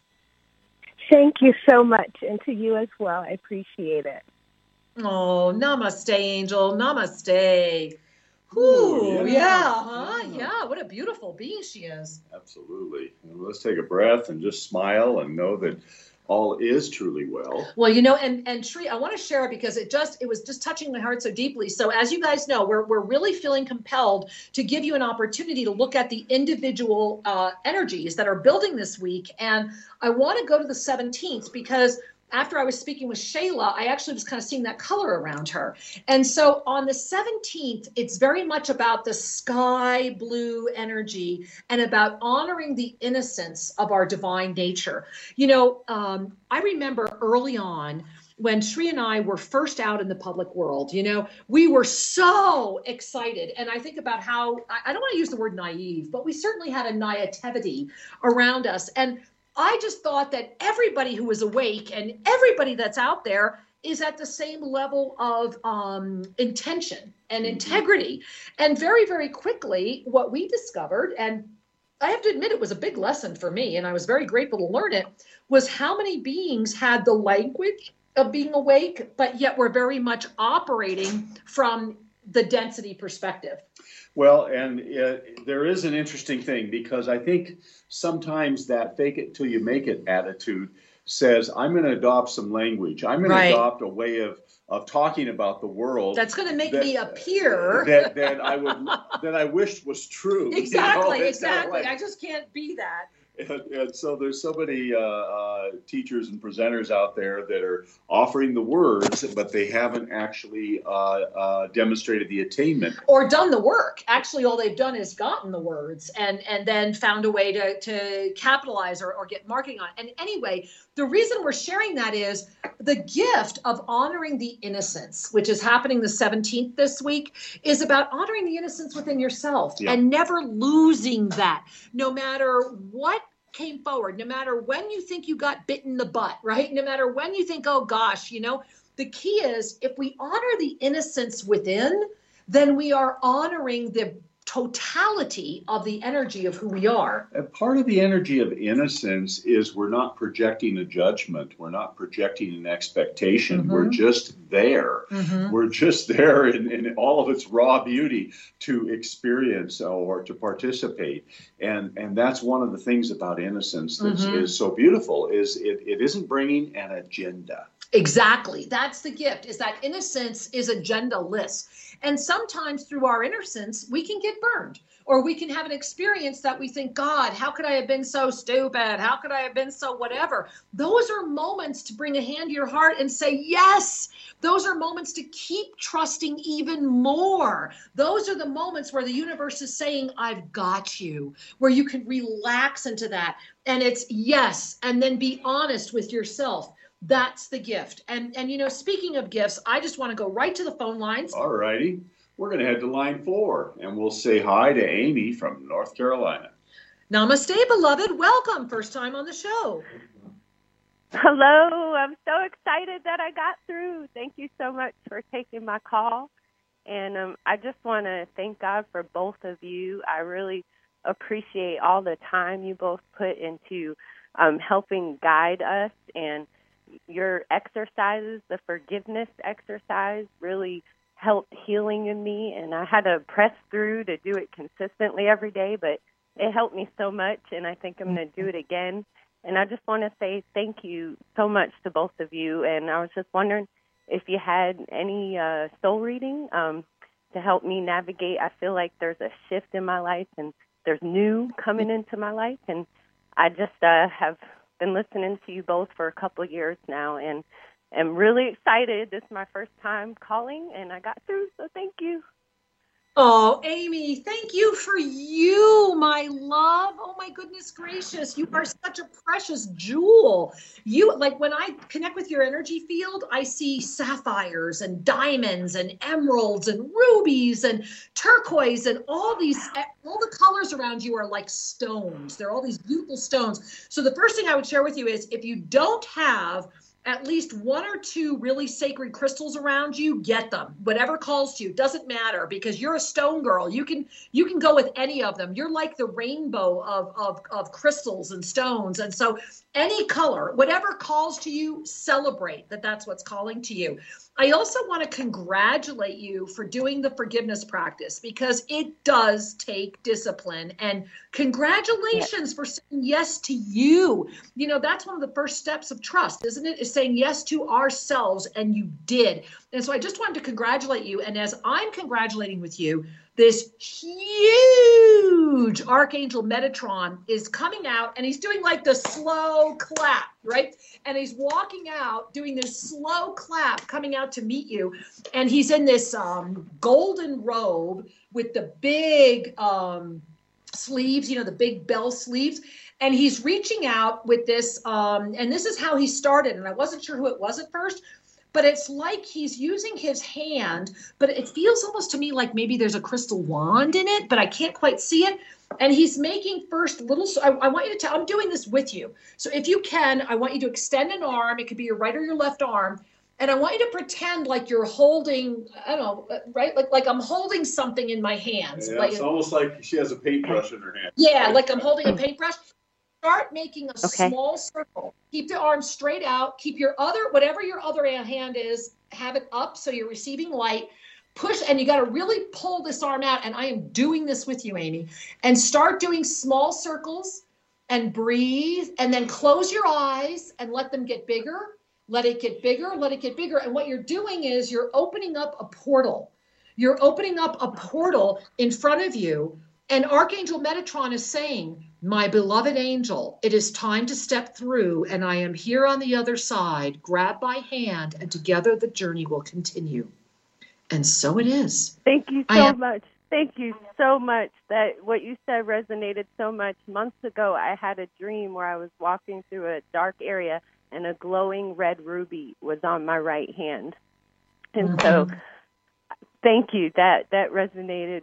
Speaker 5: Thank you so much, and to you as well. I appreciate it.
Speaker 2: Oh, namaste, angel. Namaste. Ooh, yeah, yeah, huh? Yeah, what a beautiful being she is.
Speaker 3: Absolutely. And let's take a breath and just smile and know that all is truly well.
Speaker 2: Well, you know, and and Shri, I want to share it because it just it was just touching my heart so deeply. So as you guys know, we're we're really feeling compelled to give you an opportunity to look at the individual uh, energies that are building this week. And I want to go to the seventeenth because after I was speaking with Shayla, I actually was kind of seeing that color around her. And so on the seventeenth, it's very much about the sky blue energy and about honoring the innocence of our divine nature. You know, um, I remember early on when Shri and I were first out in the public world, you know, we were so excited. And I think about how, I don't want to use the word naive, but we certainly had a naivety around us. And I just thought that everybody who is awake and everybody that's out there is at the same level of um, intention and integrity. And very, very quickly, what we discovered, and I have to admit it was a big lesson for me, and I was very grateful to learn it, was how many beings had the language of being awake, but yet were very much operating from the density perspective.
Speaker 3: Well, and uh, there is an interesting thing, because I think sometimes that fake it till you make it attitude says, I'm going to adopt some language. I'm going
Speaker 2: Right.
Speaker 3: to adopt a way of, of talking about the world.
Speaker 2: That's going to make
Speaker 3: that-
Speaker 2: me appear.
Speaker 3: that, that I would, that I wished was true. you know?
Speaker 2: Exactly,
Speaker 3: It's kinda
Speaker 2: exactly.
Speaker 3: like-
Speaker 2: I just can't be that.
Speaker 3: And, and so there's so many uh, uh, teachers and presenters out there that are offering the words, but they haven't actually uh, uh, demonstrated the attainment.
Speaker 2: Or done the work. Actually, all they've done is gotten the words and, and then found a way to, to capitalize or, or get marketing on it. And anyway, the reason we're sharing that is the gift of honoring the innocence, which is happening the seventeenth this week, is about honoring the innocence within yourself
Speaker 3: Yeah.
Speaker 2: and never losing that, no matter what came forward, no matter when you think you got bit in the butt, right? No matter when you think, oh gosh, you know, the key is if we honor the innocence within, then we are honoring the totality of the energy of who we are.
Speaker 3: And part of the energy of innocence is we're not projecting a judgment. We're not projecting an expectation.
Speaker 2: Mhm.
Speaker 3: We're just there.
Speaker 2: Mm-hmm.
Speaker 3: We're just there in, in all of its raw beauty to experience or to participate. And and that's one of the things about innocence that
Speaker 2: Mhm.
Speaker 3: is so beautiful, is it, it isn't bringing an agenda.
Speaker 2: Exactly. That's the gift, is that innocence is agendaless. And sometimes through our innocence, we can get burned, or we can have an experience that we think, God, how could I have been so stupid? How could I have been so whatever? Those are moments to bring a hand to your heart and say, yes. Those are moments to keep trusting even more. Those are the moments where the universe is saying, I've got you, where you can relax into that. And it's yes. And then be honest with yourself. That's the gift. And, and you know, speaking of gifts, I just want to go right to the phone lines.
Speaker 3: All righty. We're going to head to line four, and we'll say hi to Amy from North Carolina.
Speaker 2: Namaste, beloved. Welcome. First time on the show.
Speaker 5: Hello, I'm so excited that I got through. Thank you so much for taking my call. And um, I just want to thank God for both of you. I really appreciate all the time you both put into um, helping guide us, and your exercises, the forgiveness exercise, really helped healing in me. And I had to press through to do it consistently every day, but it helped me so much, and I think I'm going to do it again. And I just want to say thank you so much to both of you. And I was just wondering if you had any uh, soul reading um, to help me navigate. I feel like there's a shift in my life, and there's new coming into my life. And I just uh, have been listening to you both for a couple of years now, and am really excited. This is my first time calling, and I got through, so thank you.
Speaker 2: Oh, Amy, thank you for you, my love. Oh, my goodness gracious. You are such a precious jewel. You, like, when I connect with your energy field, I see sapphires and diamonds and emeralds and rubies and turquoise, and all these, all the colors around you are like stones. They're all these beautiful stones. So the first thing I would share with you is, if you don't have at least one or two really sacred crystals around you, get them. Whatever calls to you, doesn't matter, because you're a stone girl. You can you can go with any of them. You're like the rainbow of of of crystals and stones. And so any color, whatever calls to you, celebrate that that's what's calling to you. I also want to congratulate you for doing the forgiveness practice, because it does take discipline. And congratulations for saying yes to you. You know, that's one of the first steps of trust, isn't it? Is saying yes to ourselves, and you did. And so I just wanted to congratulate you. And as I'm congratulating with you, this huge Archangel Metatron is coming out, and he's doing like the slow clap, right? And he's walking out doing this slow clap, coming out to meet you. And he's in this um, golden robe with the big um, sleeves, you know, the big bell sleeves. And he's reaching out with this, um, and this is how he started. And I wasn't sure who it was at first, but it's like he's using his hand, but it feels almost to me like maybe there's a crystal wand in it, but I can't quite see it. And he's making first little, so I, I want you to tell, I'm doing this with you. So if you can, I want you to extend an arm. It could be your right or your left arm. And I want you to pretend like you're holding, I don't know, right? Like, like I'm holding something in my hands.
Speaker 3: Yeah,
Speaker 2: like,
Speaker 3: it's almost like she has a paintbrush in her hand.
Speaker 2: yeah, like I'm holding a paintbrush. Start making a
Speaker 5: Okay.
Speaker 2: small circle. Keep the arm straight out. Keep your other, whatever your other hand is, have it up so you're receiving light. push, and you got to really pull this arm out. And I am doing this with you, Amy. And start doing small circles and breathe, and then close your eyes and let them get bigger. Let it get bigger, let it get bigger. And what you're doing is you're opening up a portal. You're opening up a portal in front of you. And Archangel Metatron is saying, my beloved angel, it is time to step through, and I am here on the other side. Grab my hand, and together the journey will continue. And so it is.
Speaker 5: Thank you so
Speaker 2: am-
Speaker 5: much. Thank you so much. That what you said resonated so much. Months ago, I had a dream where I was walking through a dark area, and a glowing red ruby was on my right hand. And mm-hmm. so thank you. That that resonated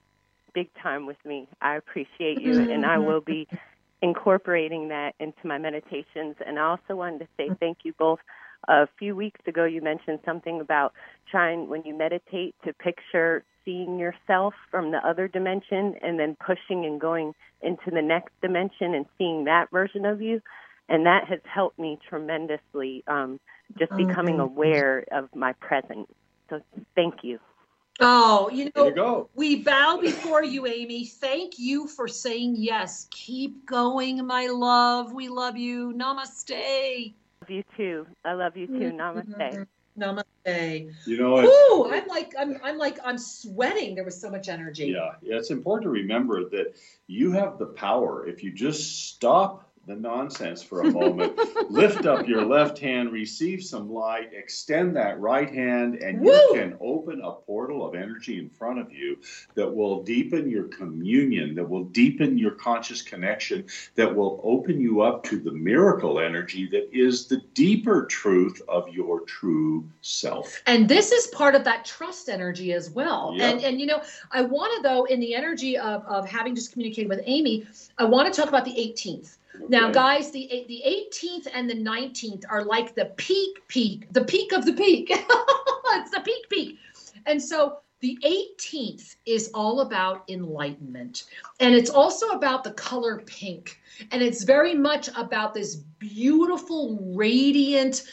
Speaker 5: big time with me. I appreciate you, mm-hmm. and I will be incorporating that into my meditations. And I also wanted to say thank you both. A few weeks ago, you mentioned something about trying, when you meditate, to picture seeing yourself from the other dimension and then pushing and going into the next dimension and seeing that version of you. And that has helped me tremendously, um, just becoming aware of my present. So thank you.
Speaker 2: Oh, you know,
Speaker 3: you go.
Speaker 2: We bow before you, Amy. Thank you for saying yes. Keep going, my love. We love you. Namaste.
Speaker 5: Love you too. I love you too. Namaste.
Speaker 2: Mm-hmm. Namaste.
Speaker 3: You know,
Speaker 2: Ooh, I'm like, I'm, I'm like, I'm sweating. There was so much energy.
Speaker 3: Yeah, yeah. It's important to remember that you have the power. If you just stop the nonsense for a moment, lift up your left hand, receive some light, extend that right hand, and
Speaker 2: Woo!
Speaker 3: You can open a portal of energy in front of you that will deepen your communion, that will deepen your conscious connection, that will open you up to the miracle energy that is the deeper truth of your true self.
Speaker 2: And this is part of that trust energy as well.
Speaker 3: Yep.
Speaker 2: And, and you know, I want to, though, in the energy of, of having just communicated with Amy, I want to talk about the eighteenth. Okay. Now, guys, the the eighteenth and the nineteenth are like the peak peak, the peak of the peak. It's the peak peak. And so the eighteenth is all about enlightenment. And it's also about the color pink. And it's very much about this beautiful, radiant,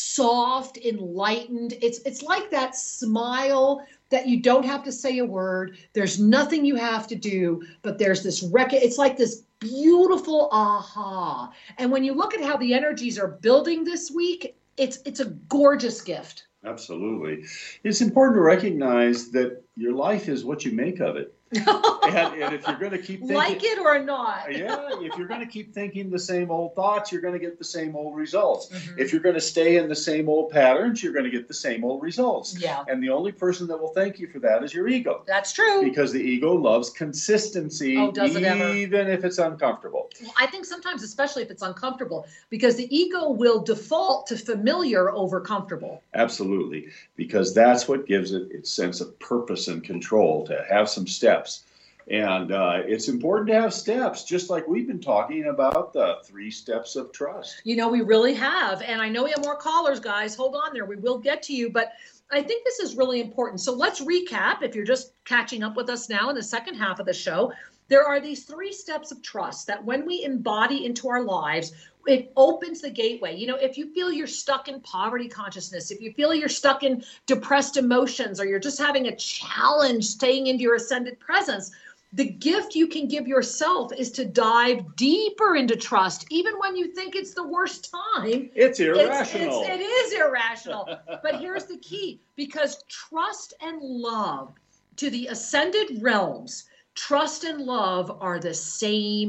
Speaker 2: soft, enlightened. It's it's like that smile that you don't have to say a word. There's nothing you have to do, but there's this rec- it's like this beautiful aha. And when you look at how the energies are building this week, it's it's a gorgeous gift.
Speaker 3: Absolutely. It's important to recognize that your life is what you make of it. and, and if you're going to keep thinking,
Speaker 2: like it or not,
Speaker 3: yeah, if you're going to keep thinking the same old thoughts, you're going to get the same old results.
Speaker 2: Mm-hmm.
Speaker 3: If you're going to stay in the same old patterns, you're going to get the same old results.
Speaker 2: Yeah.
Speaker 3: And the only person that will thank you for that is your ego.
Speaker 2: That's true.
Speaker 3: Because the ego loves consistency,
Speaker 2: oh, does it
Speaker 3: even
Speaker 2: ever?
Speaker 3: if it's uncomfortable.
Speaker 2: Well, I think sometimes, especially if it's uncomfortable, because the ego will default to familiar over comfortable.
Speaker 3: Absolutely. Because that's what gives it its sense of purpose and control, to have some steps. And uh, it's important to have steps, just like we've been talking about the three steps of trust.
Speaker 2: You know, we really have. And I know we have more callers, guys. Hold on there. We will get to you. But I think this is really important. So let's recap. If you're just catching up with us now in the second half of the show, there are these three steps of trust that when we embody into our lives, it opens the gateway. You know, if you feel you're stuck in poverty consciousness, if you feel you're stuck in depressed emotions, or you're just having a challenge staying into your ascended presence, the gift you can give yourself is to dive deeper into trust, even when you think it's the worst time.
Speaker 3: It's irrational.
Speaker 2: It's, it's, it is irrational. But here's the key, because trust and love to the ascended realms, trust and love are the same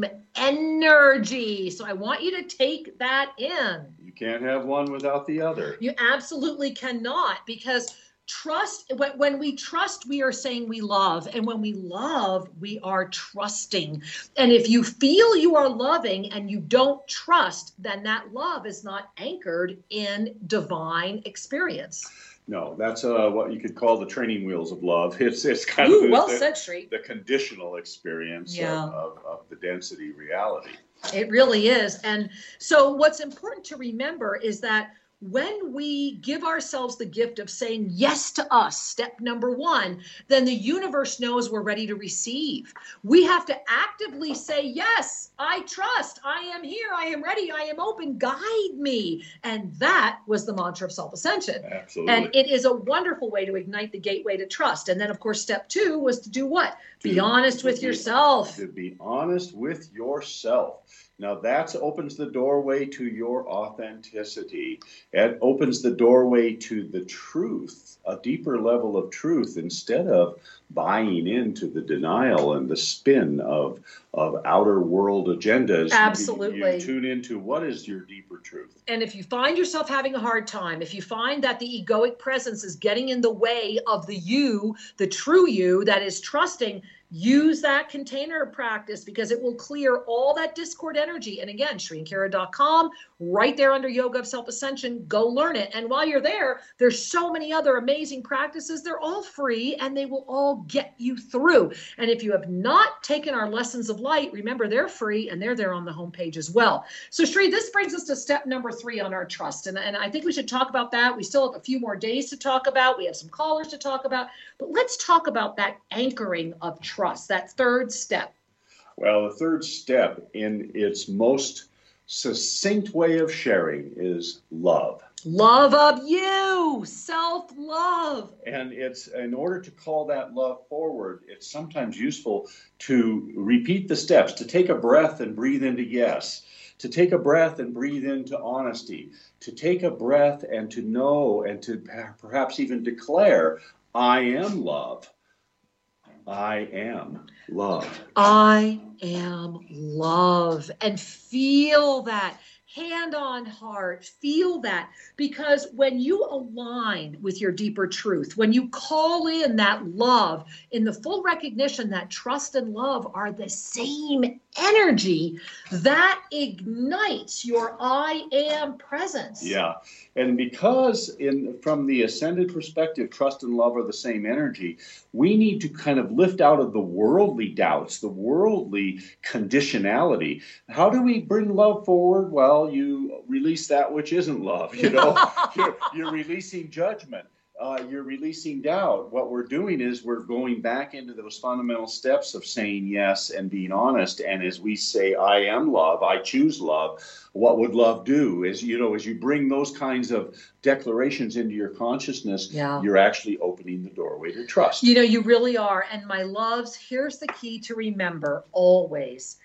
Speaker 2: energy. So I want you to take that in.
Speaker 3: You can't have one without the other.
Speaker 2: You absolutely cannot, because trust, when, when we trust, we are saying we love. And when we love, we are trusting. And if you feel you are loving and you don't trust, then that love is not anchored in divine experience.
Speaker 3: No, that's uh, what you could call the training wheels of love. It's it's kind
Speaker 2: Ooh,
Speaker 3: of the,
Speaker 2: well
Speaker 3: the,
Speaker 2: said, Sri.
Speaker 3: the conditional experience
Speaker 2: Yeah.
Speaker 3: of, of, of the density reality.
Speaker 2: It really is. And so what's important to remember is that when we give ourselves the gift of saying yes to us, step number one, then the universe knows we're ready to receive. We have to actively say, yes, I trust, I am here, I am ready, I am open, guide me. And that was the mantra of self-ascension.
Speaker 3: Absolutely.
Speaker 2: And it is a wonderful way to ignite the gateway to trust. And then, of course, step two was to do what?
Speaker 3: To
Speaker 2: be honest with
Speaker 3: be,
Speaker 2: yourself.
Speaker 3: To be honest with yourself. Now that opens the doorway to your authenticity. It opens the doorway to the truth, a deeper level of truth, instead of buying into the denial and the spin of of outer world agendas.
Speaker 2: Absolutely.
Speaker 3: You, you tune into what is your deeper truth.
Speaker 2: And if you find yourself having a hard time, if you find that the egoic presence is getting in the way of the you, the true you that is trusting, use that container practice, because it will clear all that discord energy. And again, Sri and Kira dot com, right there under Yoga of Self-Ascension, go learn it. And while you're there, there's so many other amazing practices. They're all free and they will all get you through. And if you have not taken our lessons of light, remember they're free and they're there on the homepage as well. So Sri, this brings us to step number three on our trust. And, and I think we should talk about that. We still have a few more days to talk about. We have some callers to talk about, but let's talk about that anchoring of trust, that third step.
Speaker 3: Well, the third step in its most succinct way of sharing is love.
Speaker 2: Love of you, self-love.
Speaker 3: And it's in order to call that love forward, it's sometimes useful to repeat the steps, to take a breath and breathe into yes, to take a breath and breathe into honesty, to take a breath and to know and to perhaps even declare, I am love. I am love.
Speaker 2: I am love. And feel that. Hand on heart, feel that, because when you align with your deeper truth, when you call in that love in the full recognition that trust and love are the same energy, that ignites your I am presence.
Speaker 3: Yeah. And because in from the ascended perspective, trust and love are the same energy, we need to kind of lift out of the worldly doubts, the worldly conditionality. How do we bring love forward? Well, you release that which isn't love. You know, you're, you're releasing judgment. Uh, you're releasing doubt. What we're doing is we're going back into those fundamental steps of saying yes and being honest. And as we say, I am love, I choose love, what would love do? As you know, as you bring those kinds of declarations into your consciousness,
Speaker 2: yeah.
Speaker 3: you're actually opening the doorway to trust.
Speaker 2: You know, you really are. And my loves, here's the key to remember always.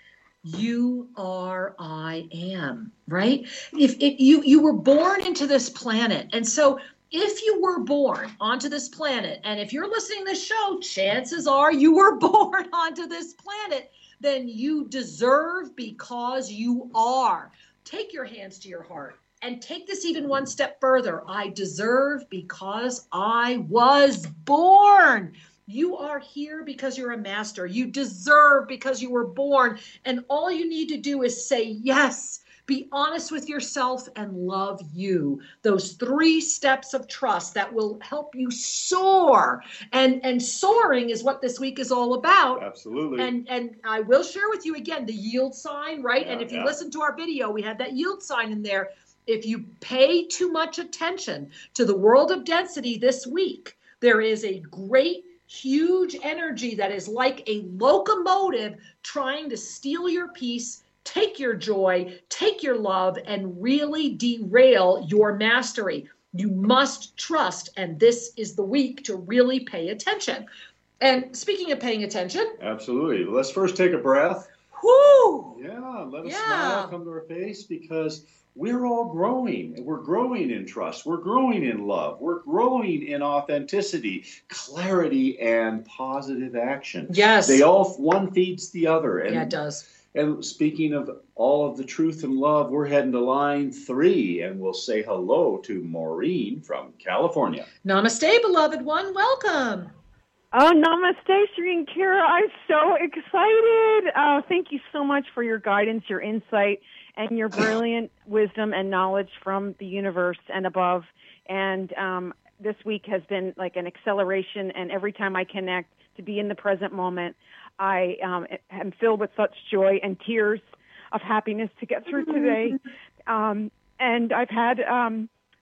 Speaker 2: You are, I am, right? If, if you, you were born into this planet. And so if you were born onto this planet, and if you're listening to this show, chances are you were born onto this planet, then you deserve because you are. Take your hands to your heart and take this even one step further. I deserve because I was born. You are here because you're a master. You deserve because you were born. And all you need to do is say yes. Be honest with yourself and love you. Those three steps of trust that will help you soar. And, and soaring is what this week is all about.
Speaker 3: Absolutely.
Speaker 2: And, and I will share with you again the yield sign, right?
Speaker 3: Yeah,
Speaker 2: and if you
Speaker 3: yeah.
Speaker 2: listen to our video, we had that yield sign in there. If you pay too much attention to the world of density this week, there is a great huge energy that is like a locomotive trying to steal your peace, take your joy, take your love, and really derail your mastery. You must trust, and this is the week to really pay attention. And speaking of paying attention.
Speaker 3: Absolutely. Let's first take a breath.
Speaker 2: Whoo!
Speaker 3: Yeah, let a
Speaker 2: Yeah.
Speaker 3: smile come to our face, because we're all growing. We're growing in trust. We're growing in love. We're growing in authenticity, clarity, and positive action.
Speaker 2: Yes.
Speaker 3: They all, one feeds the other. And,
Speaker 2: Yeah, it does.
Speaker 3: And speaking of all of the truth and love, we're heading to line three, and we'll say hello to Maureen from California.
Speaker 2: Namaste, beloved one. Welcome.
Speaker 6: Oh, namaste, Sri and Kira. I'm so excited. Uh, thank you so much for your guidance, your insight, and your brilliant wisdom and knowledge from the universe and above. And um, this week has been like an acceleration, and every time I connect to be in the present moment, I um, am filled with such joy and tears of happiness to get through today. Um, and I've had um,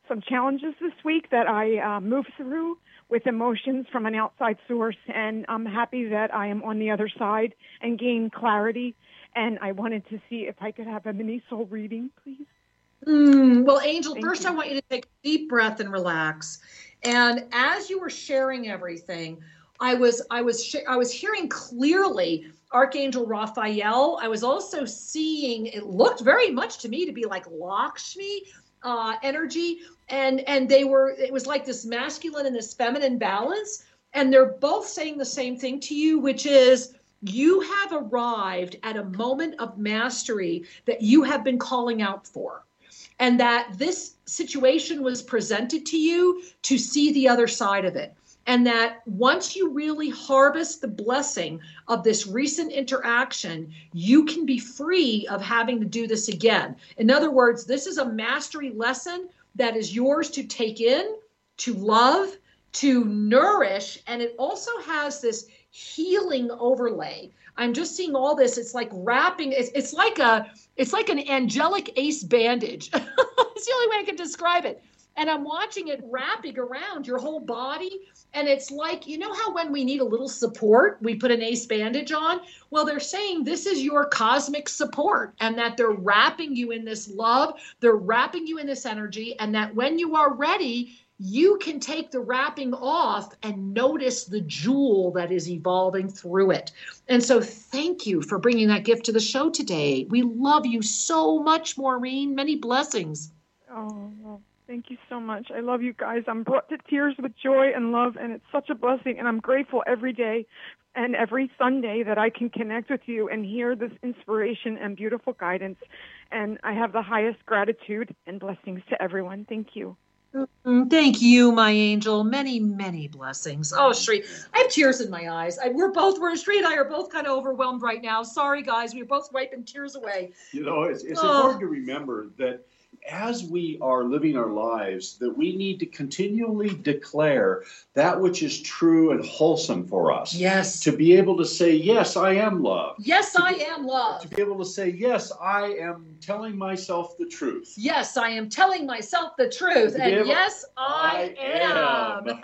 Speaker 6: some challenges this week that I uh, moved through with emotions from an outside source, and I'm happy that I am on the other side and gain clarity. And I wanted to see if I could have a mini soul reading, please.
Speaker 2: Mm, well, Angel,
Speaker 6: Thank
Speaker 2: first
Speaker 6: you.
Speaker 2: I want you to take a deep breath and relax. And as you were sharing everything, I was I was sh- I was hearing clearly Archangel Raphael. I was also seeing, it looked very much to me to be like Lakshmi uh, energy, and and they were, it was like this masculine and this feminine balance, and they're both saying the same thing to you, which is you have arrived at a moment of mastery that you have been calling out for. And that this situation was presented to you to see the other side of it. And that once you really harvest the blessing of this recent interaction, you can be free of having to do this again. In other words, this is a mastery lesson that is yours to take in, to love, to nourish, and it also has this healing overlay. I'm just seeing all this. It's like wrapping. It's, it's like a. It's like an angelic ace bandage. It's the only way I can describe it. And I'm watching it wrapping around your whole body. And it's like, you know how when we need a little support, we put an ace bandage on? Well, they're saying this is your cosmic support, and that they're wrapping you in this love. They're wrapping you in this energy, and that when you are ready, you can take the wrapping off and notice the jewel that is evolving through it. And so thank you for bringing that gift to the show today. We love you so much, Maureen. Many blessings.
Speaker 6: Oh, well, thank you so much. I love you guys. I'm brought to tears with joy and love, and it's such a blessing. And I'm grateful every day and every Sunday that I can connect with you and hear this inspiration and beautiful guidance. And I have the highest gratitude and blessings to everyone. Thank you.
Speaker 2: Thank you, my angel. Many, many blessings. Oh, Sri, I have tears in my eyes. I, we're both, we're, Sri and I are both kind of overwhelmed right now. Sorry, guys. We're both wiping tears away.
Speaker 3: You know, it's, it's
Speaker 2: Oh.
Speaker 3: important to remember that as we are living our lives, that we need to continually declare that which is true and wholesome for us.
Speaker 2: Yes.
Speaker 3: To be able to say, yes, I am loved.
Speaker 2: Yes, I am
Speaker 3: To
Speaker 2: loved.
Speaker 3: be able to say, yes, I am telling myself the truth.
Speaker 2: Yes, I am telling myself the truth.
Speaker 3: To be
Speaker 2: And
Speaker 3: able-
Speaker 2: yes, I,
Speaker 3: I
Speaker 2: am.
Speaker 3: am.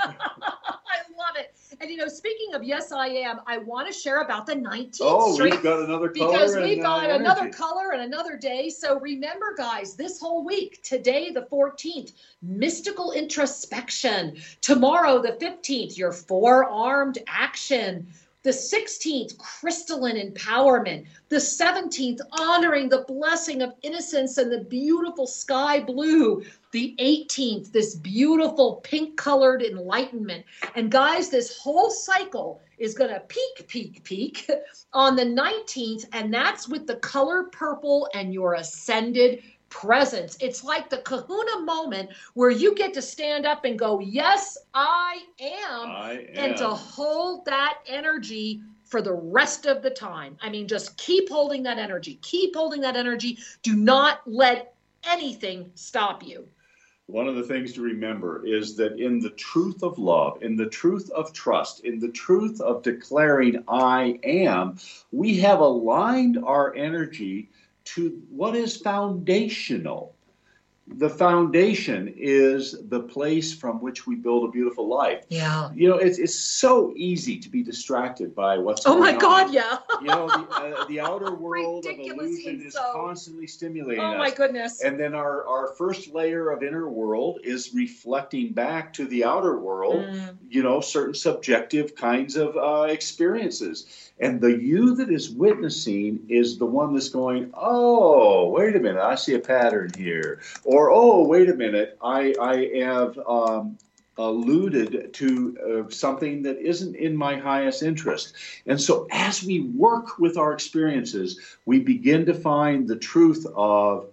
Speaker 2: I love it. And, you know, speaking of yes, I am, I want to share about the nineteenth
Speaker 3: Oh,
Speaker 2: Street.
Speaker 3: we've got another color.
Speaker 2: Because
Speaker 3: and,
Speaker 2: we've
Speaker 3: uh,
Speaker 2: got another
Speaker 3: energy.
Speaker 2: color and another day. So remember, guys, this whole week, today, the fourteenth, mystical introspection. Tomorrow, the fifteenth, your four-armed action. The sixteenth, crystalline empowerment. The seventeenth, honoring the blessing of innocence and the beautiful sky blue. The eighteenth, this beautiful pink-colored enlightenment. And guys, this whole cycle is going to peak, peak, peak on the nineteenth, and that's with the color purple and your ascended presence. It's like the kahuna moment where you get to stand up and go, yes, I am,
Speaker 3: I am.
Speaker 2: and to hold that energy for the rest of the time. I mean, just keep holding that energy. Keep holding that energy. Do not let anything stop you.
Speaker 3: One of the things to remember is that in the truth of love, in the truth of trust, in the truth of declaring I am, we have aligned our energy to what is foundational. The foundation is the place from which we build a beautiful life.
Speaker 2: Yeah.
Speaker 3: You know, it's it's so easy to be distracted by what's
Speaker 2: Oh
Speaker 3: going
Speaker 2: my
Speaker 3: on.
Speaker 2: God, yeah.
Speaker 3: You know, the, uh, the outer world of
Speaker 2: Ridiculously
Speaker 3: illusion is
Speaker 2: so.
Speaker 3: constantly stimulating
Speaker 2: Oh
Speaker 3: us.
Speaker 2: my goodness.
Speaker 3: And then our, our first layer of inner world is reflecting back to the outer world,
Speaker 2: Mm.
Speaker 3: you know, certain subjective kinds of uh, experiences. And the you that is witnessing is the one that's going, oh, wait a minute, I see a pattern here. Or, oh, wait a minute, I, I have um, alluded to uh, something that isn't in my highest interest. And so as we work with our experiences, we begin to find the truth of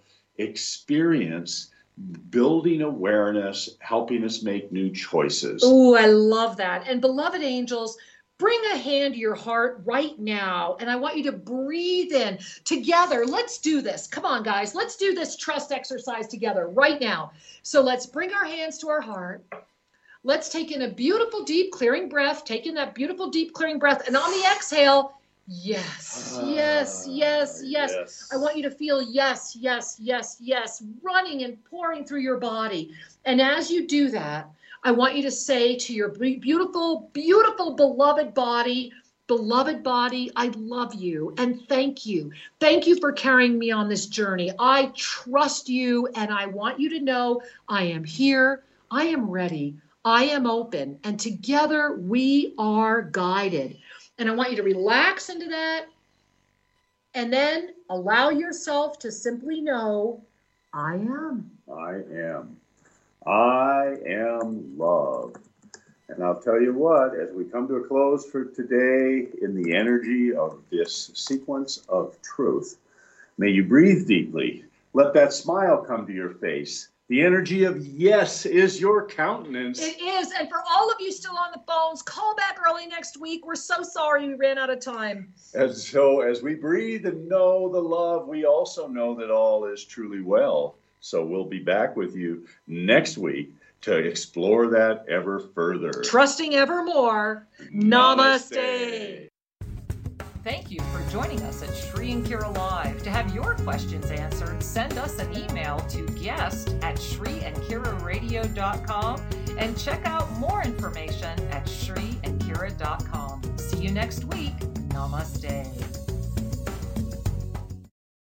Speaker 3: experience, building awareness, helping us make new choices.
Speaker 2: Oh, I love that. And beloved angels, bring a hand to your heart right now. And I want you to breathe in together. Let's do this. Come on, guys. Let's do this trust exercise together right now. So let's bring our hands to our heart. Let's take in a beautiful, deep, clearing breath. Take in that beautiful, deep, clearing breath. And on the exhale, Yes, yes, yes, yes,
Speaker 3: yes.
Speaker 2: I want you to feel yes, yes, yes, yes, running and pouring through your body. And as you do that, I want you to say to your beautiful, beautiful, beloved body, beloved body, I love you and thank you. Thank you for carrying me on this journey. I trust you and I want you to know I am here. I am ready. I am open. And together we are guided. And I want you to relax into that and then allow yourself to simply know, I am.
Speaker 3: I am. I am love. And I'll tell you what, as we come to a close for today in the energy of this sequence of truth, may you breathe deeply. Let that smile come to your face. The energy of yes is your countenance.
Speaker 2: It is. And for all of you still on the phones, call back early next week. We're so sorry we ran out of time.
Speaker 3: And so as we breathe and know the love, we also know that all is truly well. So we'll be back with you next week to explore that ever further.
Speaker 2: Trusting evermore. Namaste. Namaste.
Speaker 4: Thank you for joining us at Shri and Kira Live. To have your questions answered, send us an email to guest at shri and kira radio dot com and check out more information at shri and kira dot com. See you next week. Namaste.